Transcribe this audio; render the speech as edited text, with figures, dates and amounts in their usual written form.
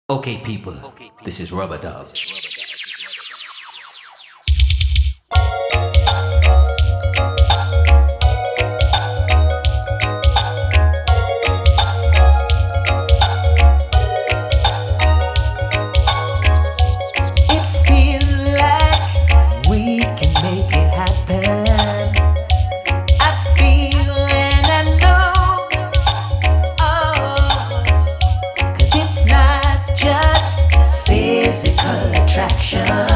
Okay, people, this is Rubber Dub. It feels like we can make it happen. I feel and I know, oh, 'cause it's not just physical attraction.